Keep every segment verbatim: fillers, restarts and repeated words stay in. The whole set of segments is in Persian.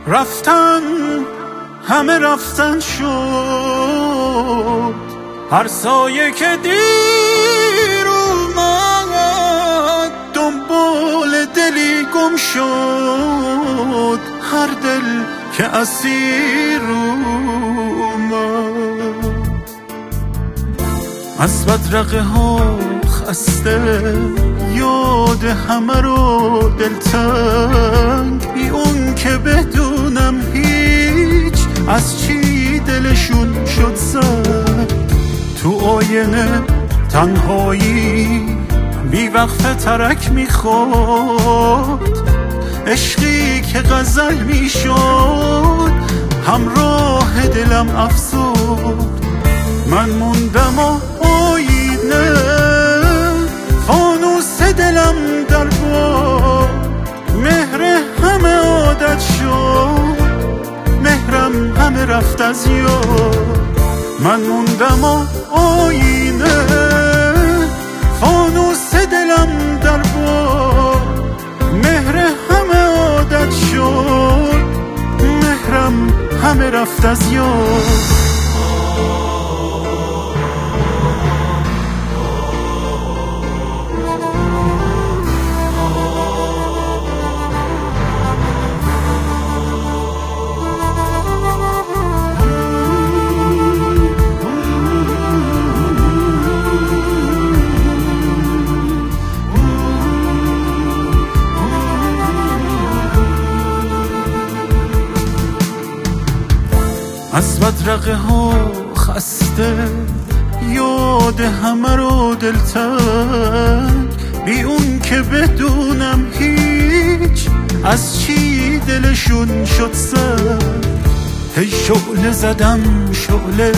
رفتن همه رفتن شد، هر سایه که دیر اومد دنبال دلی گم شد، هر دل که اسیر اومد. از بدرقه ها خسته یاد همه رو دلتنگ، بی اون که بدونم هیچ از چی دلشون شد زد. تو آینه تنهایی بی وقفه ترک میخورد، عشقی که غزل میشد همراه دلم افسرد. من موندم و آینه فانوس دلم در باد، مهر همه عادت شد، مهرم همه رفت از یاد. من موندم و آینه فانوس دلم در باد، مهر همه عادت شد، مهرم همه رفت از یاد. از بدرقه ها خسته یاد همه رو دلتنگ، بی اون که بدونم هیچ از چی دلشون شد سر. هی شعله زدم شعله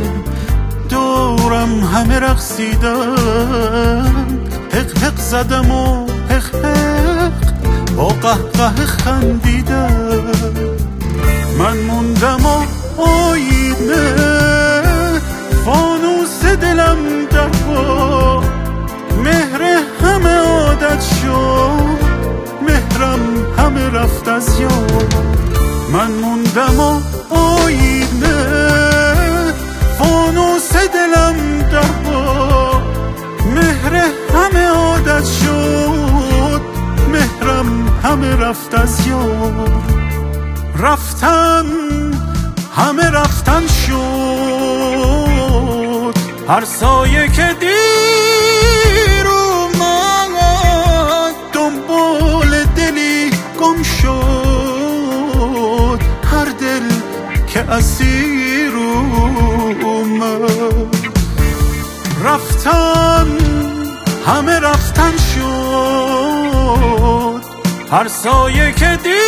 دورم همه رقصیدن، حق حق زدم و حق حق با قهقه خندیدن. من موندم و آینه فانوس دلم در پا، مهر همه عادت شد، مهرم همه رفت از یاد. من موندم و آینه فانوس دلم در پا، مهر همه عادت شد، مهرم همه رفت از یاد. رفتن همه رفتن شد، هر سایه که دیر اومد دنبال دلی گم شد، هر دل که اسیر اومد. رفتن همه رفتن شد، هر سایه که دیر